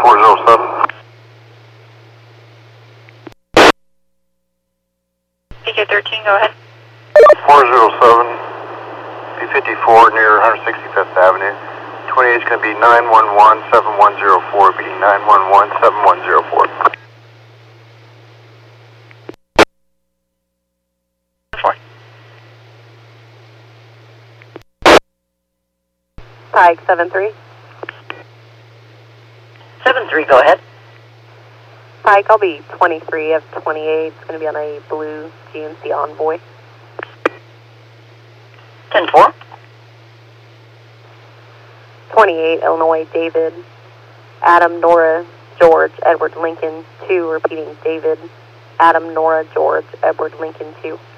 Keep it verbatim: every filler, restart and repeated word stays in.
four zero seven. P K thirteen, go ahead. four zero seven, P fifty-four near one sixty-fifth Avenue. twenty-eight is going to be nine one one seven one zero four, be nine one one seven one zero four. Pike seven three. seven three, go ahead. Pike, I'll be twenty-three of twenty-eight. It's going to be on a blue G M C Envoy. ten four. twenty-eight, Illinois, David. Adam, Nora, George, Edward, Lincoln, two, repeating David. Adam, Nora, George, Edward, Lincoln, two.